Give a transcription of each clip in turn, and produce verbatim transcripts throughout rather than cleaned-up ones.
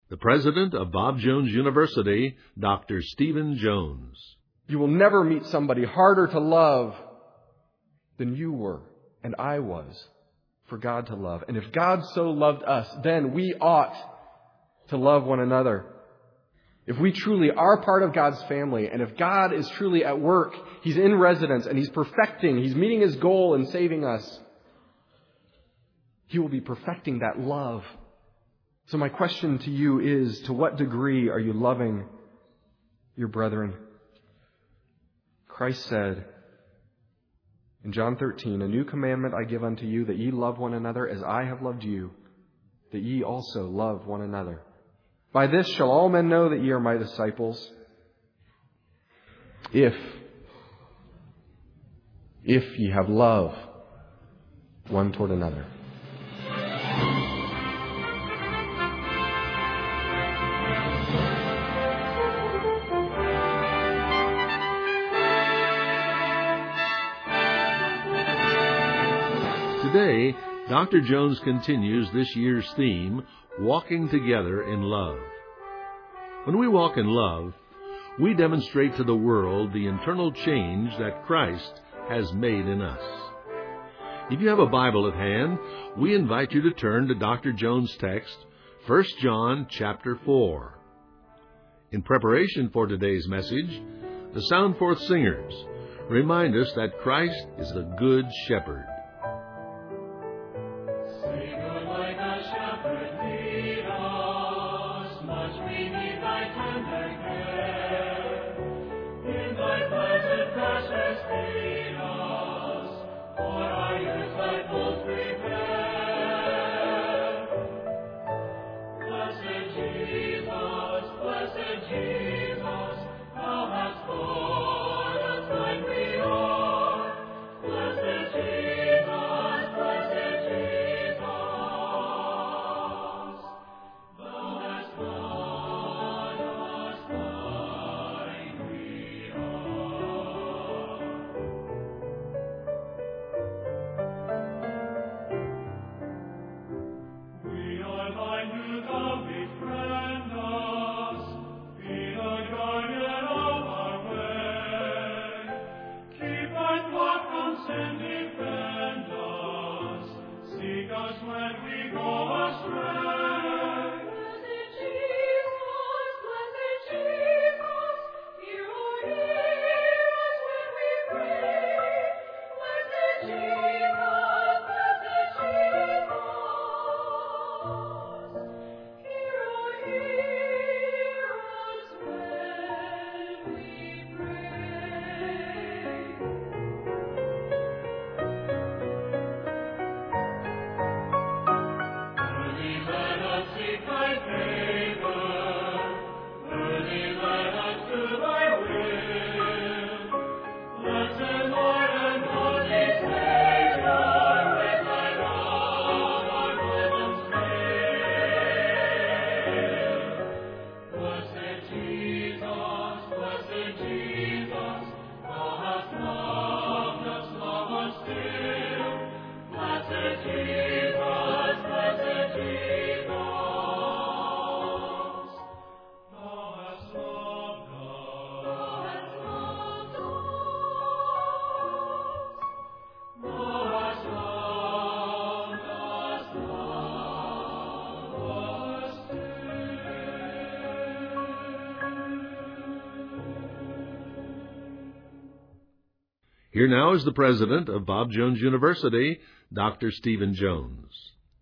the president of Bob Jones University, Doctor Stephen Jones. You will never meet somebody harder to love than you were and I was for God to love. And if God so loved us, then we ought to love one another. If we truly are part of God's family, and if God is truly at work, He's in residence and He's perfecting, He's meeting His goal in saving us, He will be perfecting that love. So my question to you is, to what degree are you loving your brethren? Christ said in John thirteen, "A new commandment I give unto you, that ye love one another as I have loved you, that ye also love one another. By this shall all men know that ye are my disciples, if, if ye have love one toward another." Today, Doctor Jones continues this year's theme, Walking Together in Love. When we walk in love, we demonstrate to the world the internal change that Christ has made in us. If you have a Bible at hand, we invite you to turn to Doctor Jones' text, First John chapter four. In preparation for today's message, the Soundforth Singers remind us that Christ is the Good Shepherd. Here now is the president of Bob Jones University, Doctor Stephen Jones.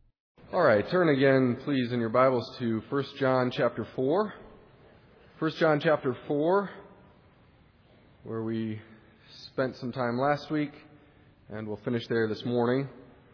All right, turn again, please, in your Bibles to First John chapter four. First John chapter four, where we spent some time last week, and we'll finish there this morning.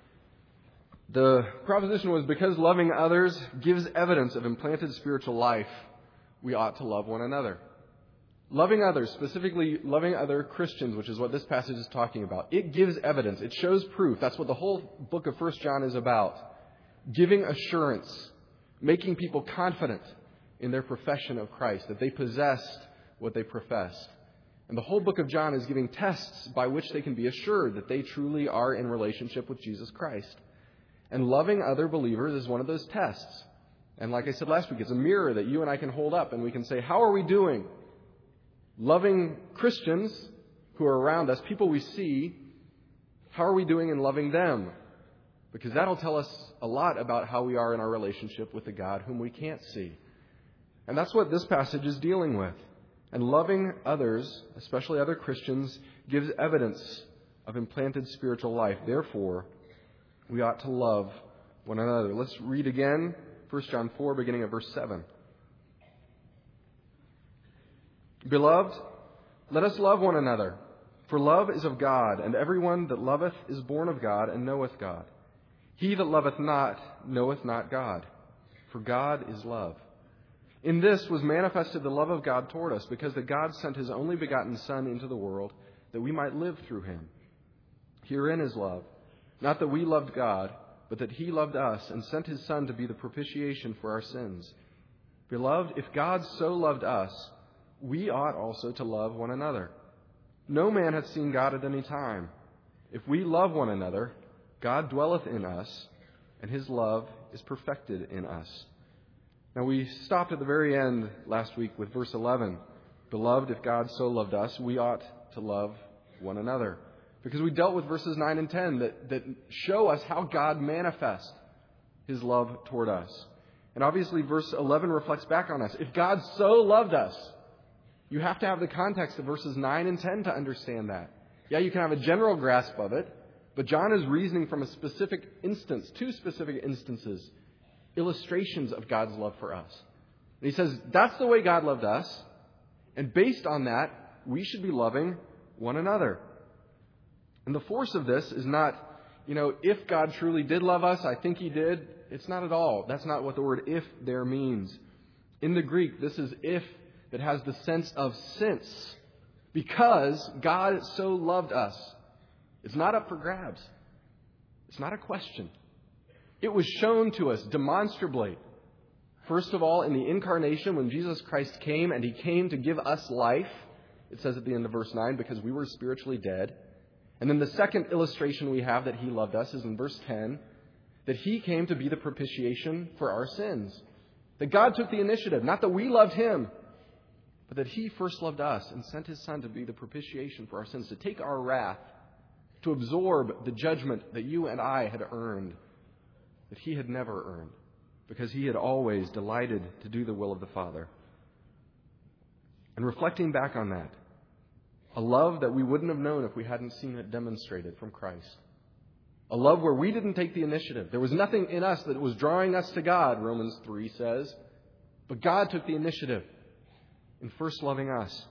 The proposition was, because loving others gives evidence of implanted spiritual life, we ought to love one another. Loving others, specifically loving other Christians, which is what this passage is talking about. It gives evidence. It shows proof. That's what the whole book of First John is about. Giving assurance, making people confident in their profession of Christ, that they possessed what they professed. And the whole book of John is giving tests by which they can be assured that they truly are in relationship with Jesus Christ. And loving other believers is one of those tests. And like I said last week, it's a mirror that you and I can hold up and we can say, how are we doing? Loving Christians who are around us, people we see, how are we doing in loving them? Because that'll tell us a lot about how we are in our relationship with the God whom we can't see. And that's what this passage is dealing with. And loving others, especially other Christians, gives evidence of implanted spiritual life. Therefore, we ought to love one another. Let's read again, First John four, beginning at verse seven. Beloved, let us love one another, for love is of God, and everyone that loveth is born of God and knoweth God. He that loveth not knoweth not God, for God is love. In this was manifested the love of God toward us, because that God sent His only begotten Son into the world, that we might live through Him. Herein is love, not that we loved God, but that He loved us and sent His Son to be the propitiation for our sins. Beloved, if God so loved us, we ought also to love one another. No man hath seen God at any time. If we love one another, God dwelleth in us, and His love is perfected in us. Now we stopped at the very end last week with verse eleven. Beloved, if God so loved us, we ought to love one another. Because we dealt with verses nine and ten that, that show us how God manifests His love toward us. And obviously verse eleven reflects back on us. If God so loved us, you have to have the context of verses nine and ten to understand that. Yeah, you can have a general grasp of it, but John is reasoning from a specific instance, two specific instances, illustrations of God's love for us. And he says, that's the way God loved us, and based on that, we should be loving one another. And the force of this is not, you know, if God truly did love us, I think He did. It's not at all. That's not what the word if there means. In the Greek, this is if that has the sense of since, because God so loved us. It's not up for grabs. It's not a question. It was shown to us demonstrably. First of all, in the incarnation, when Jesus Christ came, and He came to give us life, it says at the end of verse nine, because we were spiritually dead. And then the second illustration we have that He loved us is in verse ten, that He came to be the propitiation for our sins. That God took the initiative, not that we loved Him, but that He first loved us and sent His Son to be the propitiation for our sins, to take our wrath, to absorb the judgment that you and I had earned, that He had never earned, because He had always delighted to do the will of the Father. And reflecting back on that, a love that we wouldn't have known if we hadn't seen it demonstrated from Christ. A love where we didn't take the initiative. There was nothing in us that was drawing us to God, Romans three says. But God took the initiative in first loving us.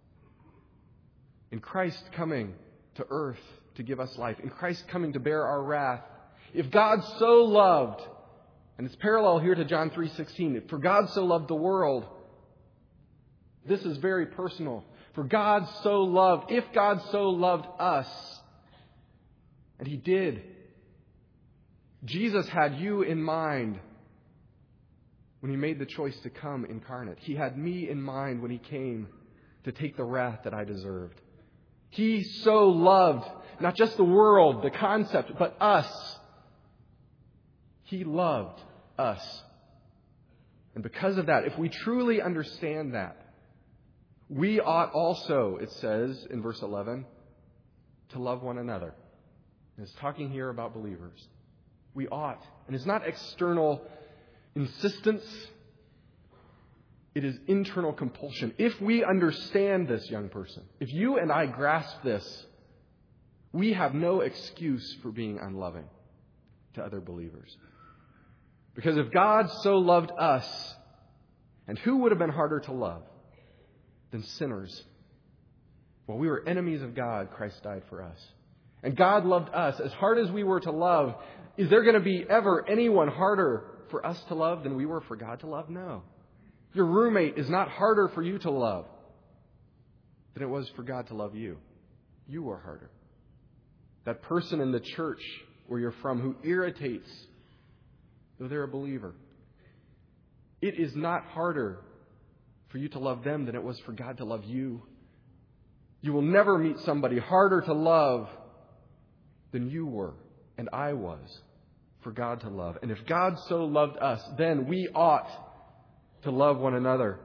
In Christ coming to earth to give us life. In Christ coming to bear our wrath. If God so loved, and it's parallel here to John three sixteen, for God so loved the world. This is very personal. For God so loved, if God so loved us, and He did, Jesus had you in mind when He made the choice to come incarnate. He had me in mind when He came to take the wrath that I deserved. He so loved not just the world, the concept, but us. He loved us. And because of that, if we truly understand that, we ought also, it says in verse eleven, to love one another. And it's talking here about believers. We ought. And it's not external insistence. It is internal compulsion. If we understand this, young person, if you and I grasp this, we have no excuse for being unloving to other believers. Because if God so loved us, and who would have been harder to love than sinners? While we were enemies of God, Christ died for us. And God loved us as hard as we were to love. Is there going to be ever anyone harder for us to love than we were for God to love? No. Your roommate is not harder for you to love than it was for God to love you. You were harder. That person in the church where you're from who irritates, though they're a believer, it is not harder for you to love them than it was for God to love you. You will never meet somebody harder to love than you were and I was for God to love. And if God so loved us, then we ought to love one another.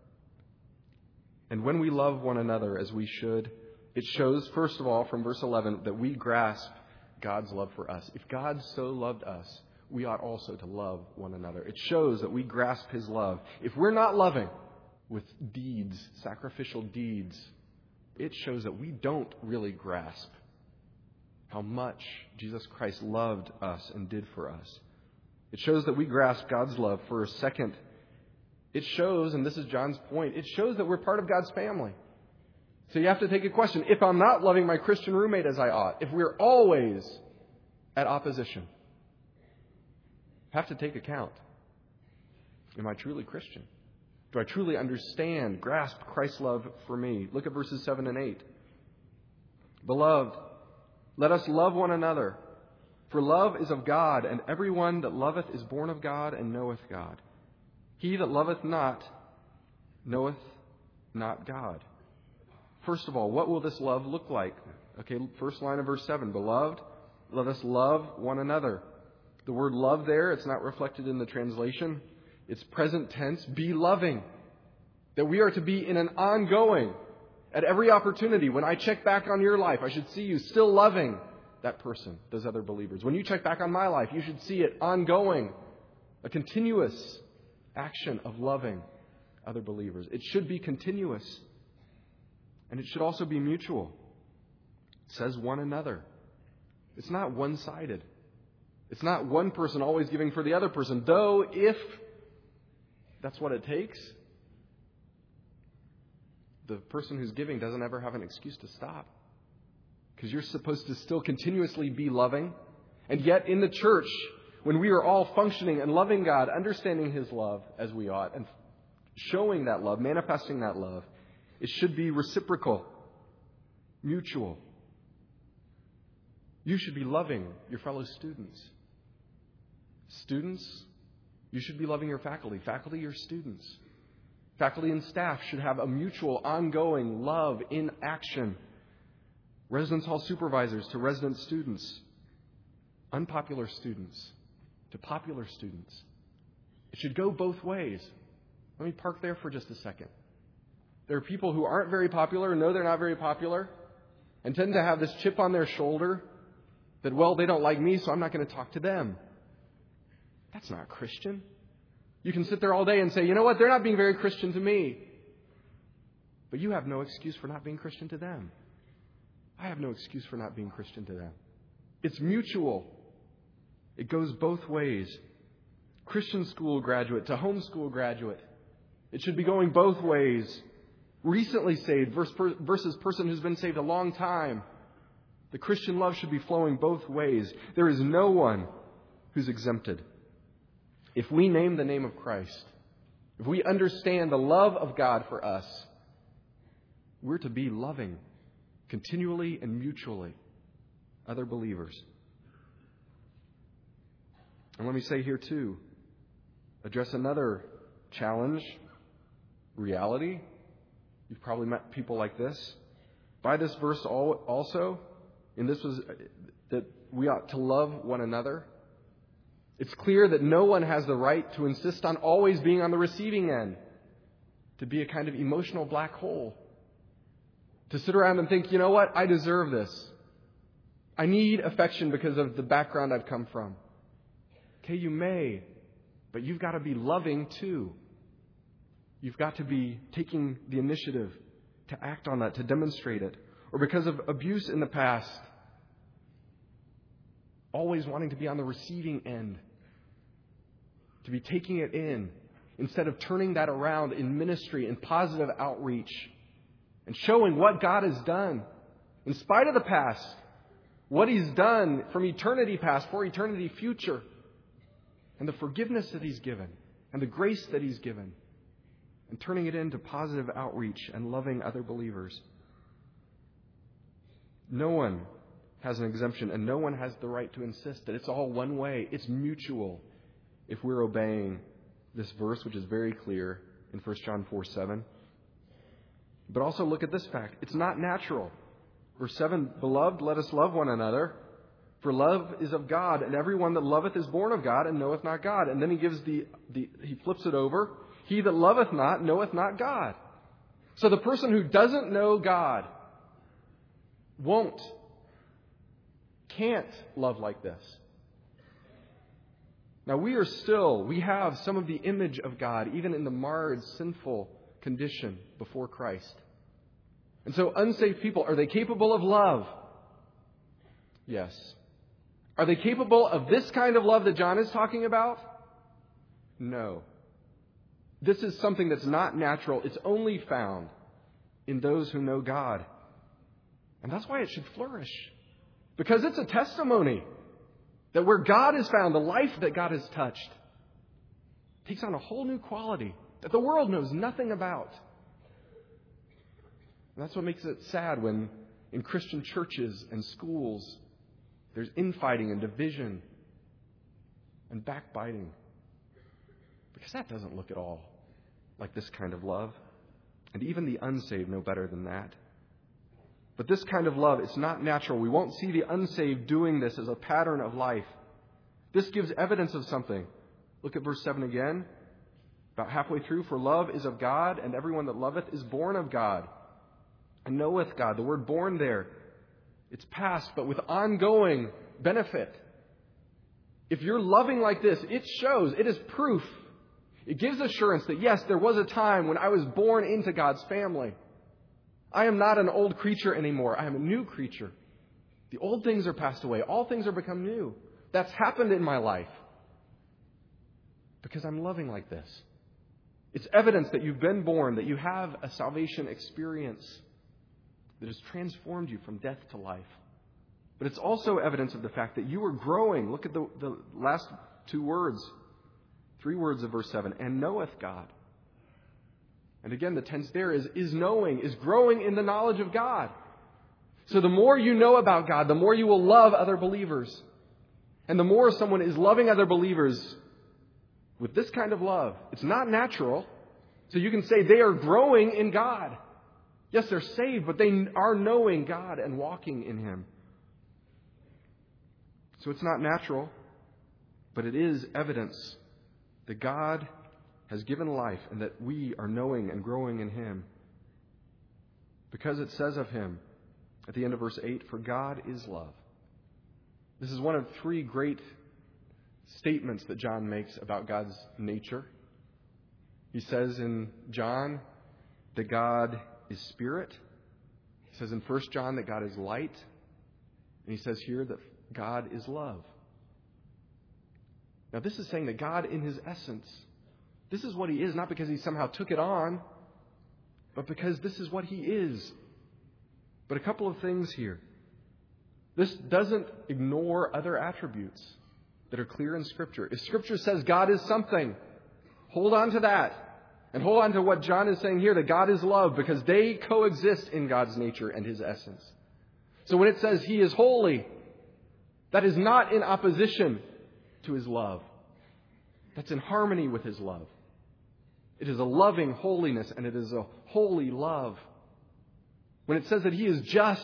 And when we love one another as we should, it shows, first of all, from verse eleven, that we grasp God's love for us. If God so loved us, we ought also to love one another. It shows that we grasp His love. If we're not loving with deeds, sacrificial deeds, it shows that we don't really grasp how much Jesus Christ loved us and did for us. It shows that we grasp God's love for a second. It shows, and this is John's point, it shows that we're part of God's family. So you have to take a question. If I'm not loving my Christian roommate as I ought, if we're always at opposition, I have to take account. Am I truly Christian? Do I truly understand, grasp Christ's love for me? Look at verses seven and eight. Beloved, let us love one another, for love is of God, and everyone that loveth is born of God and knoweth God. He that loveth not knoweth not God. First of all, what will this love look like? Okay, first line of verse seven. Beloved, let us love one another. The word love there, it's not reflected in the translation. It's present tense, be loving. That we are to be in an ongoing, at every opportunity. When I check back on your life, I should see you still loving that person, those other believers. When you check back on my life, you should see it ongoing, a continuous action of loving other believers. It should be continuous. And it should also be mutual. It says one another. It's not one-sided. It's not one person always giving for the other person. Though if that's what it takes, the person who's giving doesn't ever have an excuse to stop. Because you're supposed to still continuously be loving. And yet in the church, when we are all functioning and loving God, understanding His love as we ought, and showing that love, manifesting that love, it should be reciprocal, mutual. You should be loving your fellow students. Students, you should be loving your faculty. Faculty, your students. Faculty and staff should have a mutual, ongoing love in action. Residence hall supervisors to resident students. Unpopular students to popular students. It should go both ways. Let me park there for just a second. There are people who aren't very popular and know they're not very popular and tend to have this chip on their shoulder that, well, they don't like me, so I'm not going to talk to them. That's not Christian. You can sit there all day and say, you know what, they're not being very Christian to me. But you have no excuse for not being Christian to them. I have no excuse for not being Christian to them. It's mutual. It goes both ways. Christian school graduate to homeschool graduate. It should be going both ways. Recently saved versus person who's been saved a long time. The Christian love should be flowing both ways. There is no one who's exempted. If we name the name of Christ, if we understand the love of God for us, we're to be loving continually and mutually other believers. And let me say here too, address another challenge, reality. You've probably met people like this. By this verse also, and this was that we ought to love one another. It's clear that no one has the right to insist on always being on the receiving end, to be a kind of emotional black hole, to sit around and think, you know what, I deserve this. I need affection because of the background I've come from. Okay, you may, but you've got to be loving too. You've got to be taking the initiative to act on that, to demonstrate it. Or because of abuse in the past, always wanting to be on the receiving end, to be taking it in instead of turning that around in ministry and positive outreach and showing what God has done in spite of the past, what He's done from eternity past for eternity future, and the forgiveness that He's given and the grace that He's given, and turning it into positive outreach and loving other believers. No one has an exemption, and no one has the right to insist that it's all one way. It's mutual if we're obeying this verse, which is very clear in First John four seven. But also look at this fact. It's not natural. Verse seven, beloved, let us love one another, For love is of God, and everyone that loveth is born of God, and knoweth not God. And then he gives the, the he flips it over. He that loveth not, knoweth not God. So the person who doesn't know God won't, can't love like this. Now we are still, we have some of the image of God, even in the marred, sinful condition before Christ. And so unsaved people, are they capable of love? Yes. Are they capable of this kind of love that John is talking about? No. This is something that's not natural. It's only found in those who know God. And that's why it should flourish. Because it's a testimony that where God is found, the life that God has touched takes on a whole new quality that the world knows nothing about. And that's what makes it sad when in Christian churches and schools there's infighting and division and backbiting. Because that doesn't look at all like this kind of love. And even the unsaved know better than that. But this kind of love, it's not natural. We won't see the unsaved doing this as a pattern of life. This gives evidence of something. Look at verse seven again. About halfway through. For love is of God, and everyone that loveth is born of God, and knoweth God. The word born there, it's past, but with ongoing benefit. If you're loving like this, it shows, it is proof. It gives assurance that, yes, there was a time when I was born into God's family. I am not an old creature anymore. I am a new creature. The old things are passed away. All things are become new. That's happened in my life because I'm loving like this. It's evidence that you've been born, that you have a salvation experience that has transformed you from death to life. But it's also evidence of the fact that you are growing. Look at the, the last two words, three words of verse seven, and knoweth God. And again, the tense there is, is knowing, is growing in the knowledge of God. So the more you know about God, the more you will love other believers. And the more someone is loving other believers with this kind of love, it's not natural. So you can say they are growing in God. Yes, they're saved, but they are knowing God and walking in Him. So it's not natural, but it is evidence that God has given life and that we are knowing and growing in Him. Because it says of Him at the end of verse eight, for God is love. This is one of three great statements that John makes about God's nature. He says in John that God is spirit. He says in First John that God is light. And he says here that God is love. Now this is saying that God in His essence, this is what He is, not because He somehow took it on, but because this is what He is. But a couple of things here. This doesn't ignore other attributes that are clear in Scripture. If Scripture says God is something, hold on to that. And hold on to what John is saying here, that God is love, because they coexist in God's nature and His essence. So when it says He is holy, that is not in opposition to His love. That's in harmony with His love. It is a loving holiness, and it is a holy love. When it says that He is just,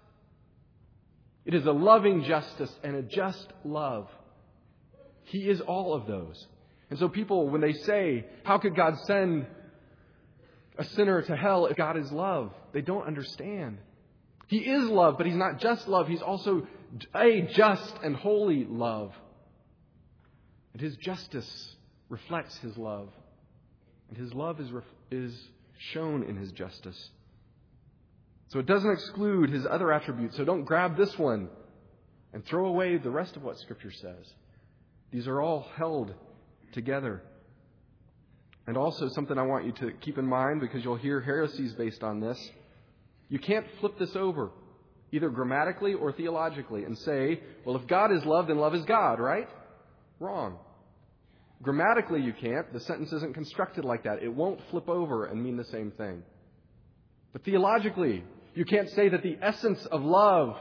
it is a loving justice and a just love. He is all of those. And so people, when they say, how could God send a sinner to hell if God is love? They don't understand. He is love, but He's not just love. He's also a just and holy love. And His justice reflects His love. And His love is, is shown in His justice. So it doesn't exclude His other attributes. So don't grab this one and throw away the rest of what Scripture says. These are all held together. And also something I want you to keep in mind, because you'll hear heresies based on this. You can't flip this over, either grammatically or theologically, and say, well, if God is love, then love is God, right? Wrong. Grammatically you can't. The sentence isn't constructed like that. It won't flip over and mean the same thing. But theologically, you can't say that the essence of love,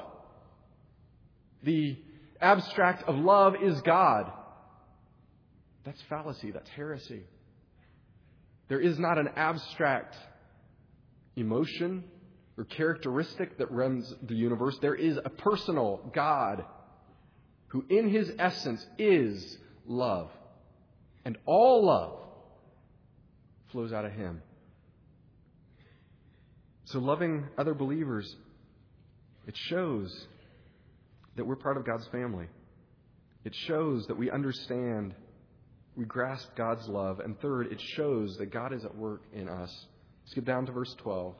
the abstract of love, is God. That's fallacy. That's heresy. There is not an abstract emotion or characteristic that runs the universe. There is a personal God who in his essence is love. And all love flows out of him. So loving other believers, it shows that we're part of God's family. It shows that we understand, we grasp God's love. And third, it shows that God is at work in us. Skip down to verse twelve,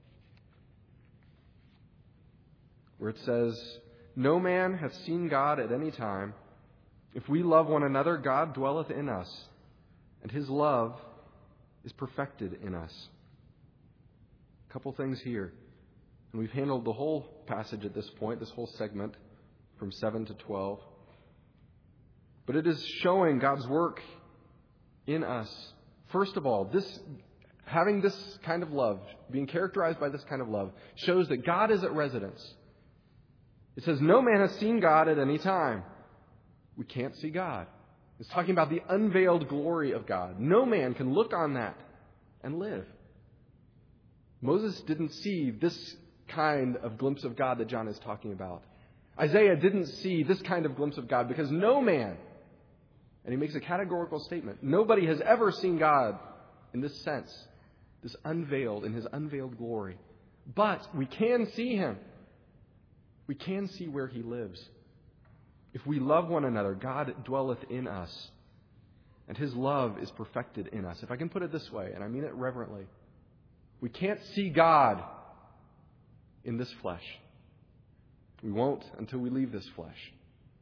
where it says, "No man hath seen God at any time. If we love one another, God dwelleth in us, and his love is perfected in us." A couple things here. And we've handled the whole passage at this point, this whole segment, from seven to twelve. But it is showing God's work in us. First of all, this having this kind of love, being characterized by this kind of love, shows that God is at residence. It says, no man has seen God at any time. We can't see God. It's talking about the unveiled glory of God. No man can look on that and live. Moses didn't see this kind of glimpse of God that John is talking about. Isaiah didn't see this kind of glimpse of God because no man, and he makes a categorical statement, nobody has ever seen God in this sense, this unveiled, in his unveiled glory. But we can see him. We can see where he lives. If we love one another, God dwelleth in us, and his love is perfected in us. If I can put it this way, and I mean it reverently, we can't see God in this flesh. We won't until we leave this flesh.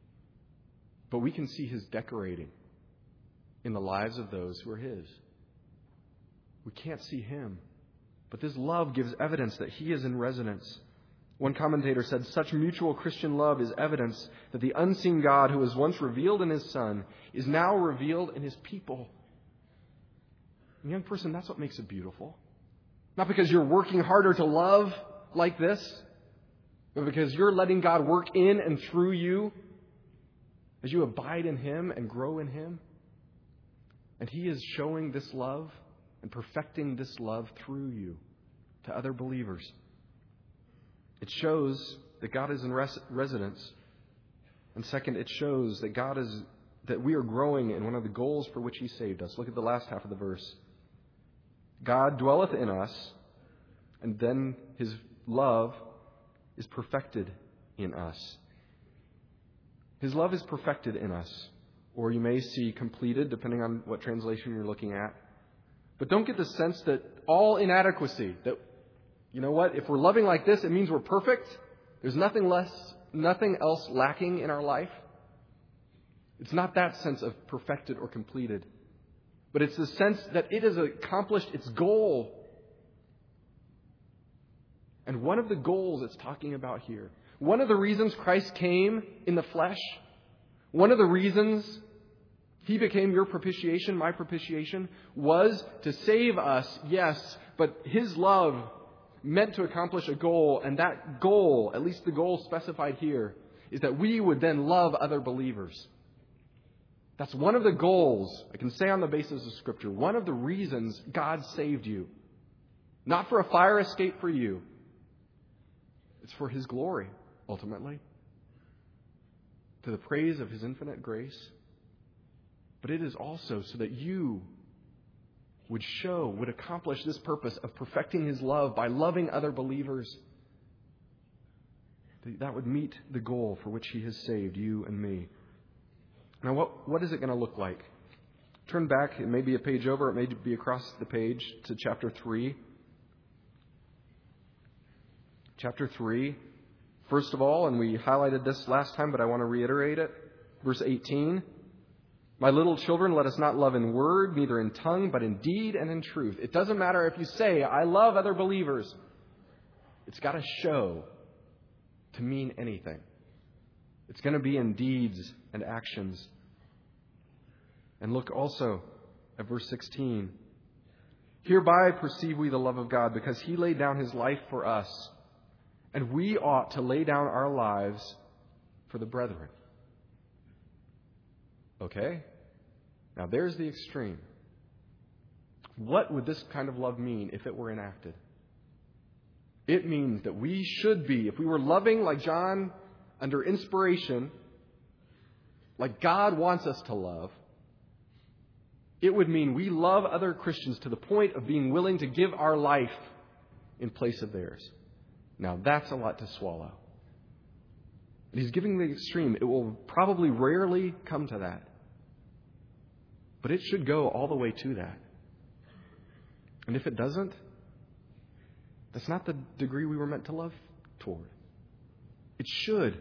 But we can see his decorating in the lives of those who are his. We can't see him, but this love gives evidence that he is in residence. One commentator said, such mutual Christian love is evidence that the unseen God who was once revealed in his Son is now revealed in his people. And young person, that's what makes it beautiful. Not because you're working harder to love like this, but because you're letting God work in and through you as you abide in him and grow in him. And he is showing this love and perfecting this love through you to other believers. It shows that God is in res- residence. And second, it shows that God is that we are growing in one of the goals for which he saved us. Look at the last half of the verse. God dwelleth in us, and then his love is perfected in us. His love is perfected in us. Or you may see completed, depending on what translation you're looking at. But don't get the sense that all inadequacy, that, you know what, if we're loving like this, it means we're perfect. There's nothing less, nothing else lacking in our life. It's not that sense of perfected or completed. But it's the sense that it has accomplished its goal. And one of the goals it's talking about here, one of the reasons Christ came in the flesh, one of the reasons he became your propitiation, my propitiation, was to save us, yes, but his love meant to accomplish a goal, and that goal, at least the goal specified here, is that we would then love other believers. That's one of the goals, I can say on the basis of Scripture, one of the reasons God saved you. Not for a fire escape for you. It's for his glory, ultimately. To the praise of his infinite grace. But it is also so that you would show, would accomplish this purpose of perfecting his love by loving other believers. That would meet the goal for which he has saved you and me. Now, what, what is it going to look like? Turn back, it may be a page over, it may be across the page to chapter three. Chapter three. First of all, and we highlighted this last time, but I want to reiterate it. Verse eighteen. My little children, let us not love in word, neither in tongue, but in deed and in truth. It doesn't matter if you say, I love other believers. It's got to show to mean anything. It's going to be in deeds and actions. And look also at verse sixteen. Hereby perceive we the love of God, because he laid down his life for us, and we ought to lay down our lives for the brethren. Okay? Now there's the extreme. What would this kind of love mean if it were enacted? It means that we should be, if we were loving like John under inspiration, like God wants us to love, it would mean we love other Christians to the point of being willing to give our life in place of theirs. Now, that's a lot to swallow. And he's giving the extreme. It will probably rarely come to that. But it should go all the way to that. And if it doesn't, that's not the degree we were meant to love toward. It should,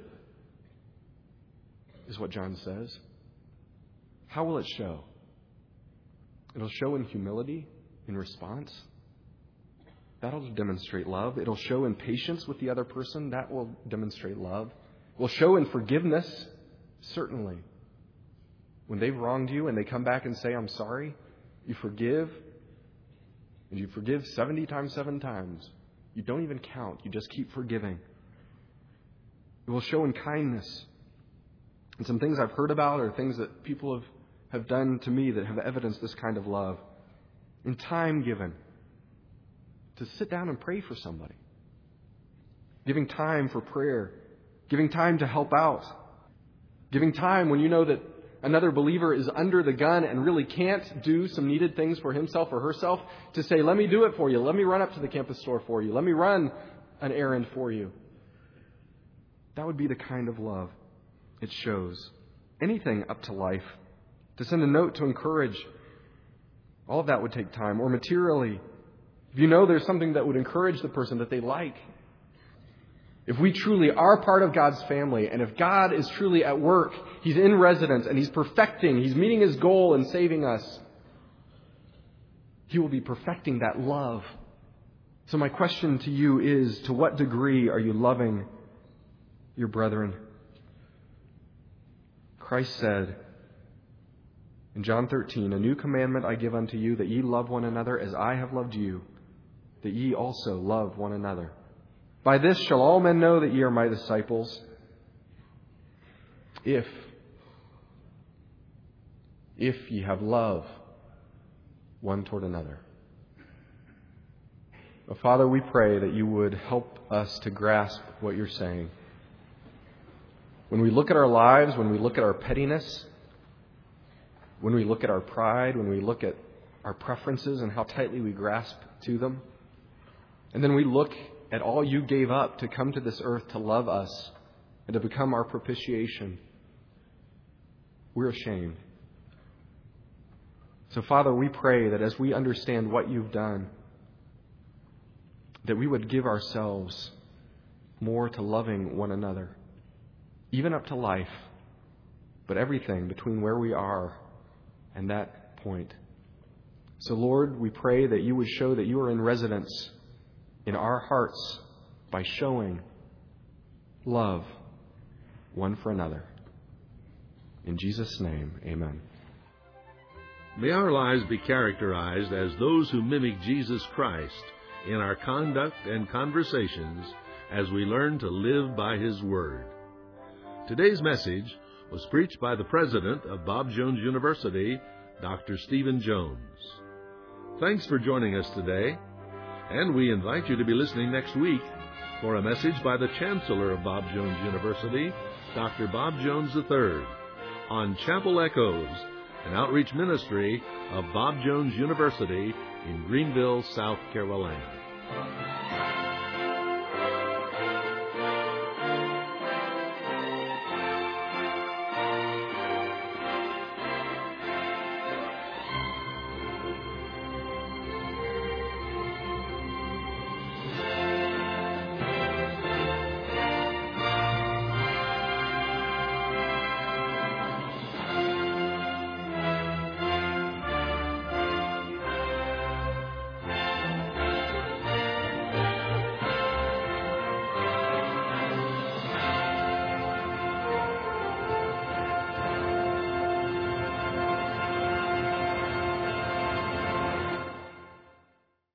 is what John says. How will it show? It'll show in humility, in response. That'll demonstrate love. It'll show in patience with the other person. That will demonstrate love. It will show in forgiveness, certainly. When they've wronged you and they come back and say, I'm sorry, you forgive. And you forgive seventy times, seven times. You don't even count. You just keep forgiving. It will show in kindness. And some things I've heard about are things that people have, have done to me that have evidenced this kind of love. In time given. To sit down and pray for somebody. Giving time for prayer. Giving time to help out. Giving time when you know that another believer is under the gun and really can't do some needed things for himself or herself, to say, let me do it for you. Let me run up to the campus store for you. Let me run an errand for you. That would be the kind of love it shows. Anything up to life. To send a note to encourage. All of that would take time. Or materially. If you know there's something that would encourage the person that they like. If we truly are part of God's family, and if God is truly at work, He's in residence, and He's perfecting, He's meeting His goal in saving us, He will be perfecting that love. So my question to you is, to what degree are you loving your brethren? Christ said in John thirteen, a new commandment I give unto you, that ye love one another as I have loved you, that ye also love one another. By this shall all men know that ye are my disciples, if, if ye have love one toward another. Well, Father, we pray that you would help us to grasp what you're saying. When we look at our lives, when we look at our pettiness, when we look at our pride, when we look at our preferences and how tightly we grasp to them, and then we look at all you gave up to come to this earth to love us and to become our propitiation, we're ashamed. So, Father, we pray that as we understand what you've done, that we would give ourselves more to loving one another, even up to life, but everything between where we are and that point. So, Lord, we pray that you would show that you are in residence in our hearts by showing love one for another. In Jesus' name, amen. May our lives be characterized as those who mimic Jesus Christ in our conduct and conversations as we learn to live by His Word. Today's message was preached by the president of Bob Jones University, Doctor Stephen Jones. Thanks for joining us today. And we invite you to be listening next week for a message by the Chancellor of Bob Jones University, Doctor Bob Jones the third, on Chapel Echoes, an outreach ministry of Bob Jones University in Greenville, South Carolina.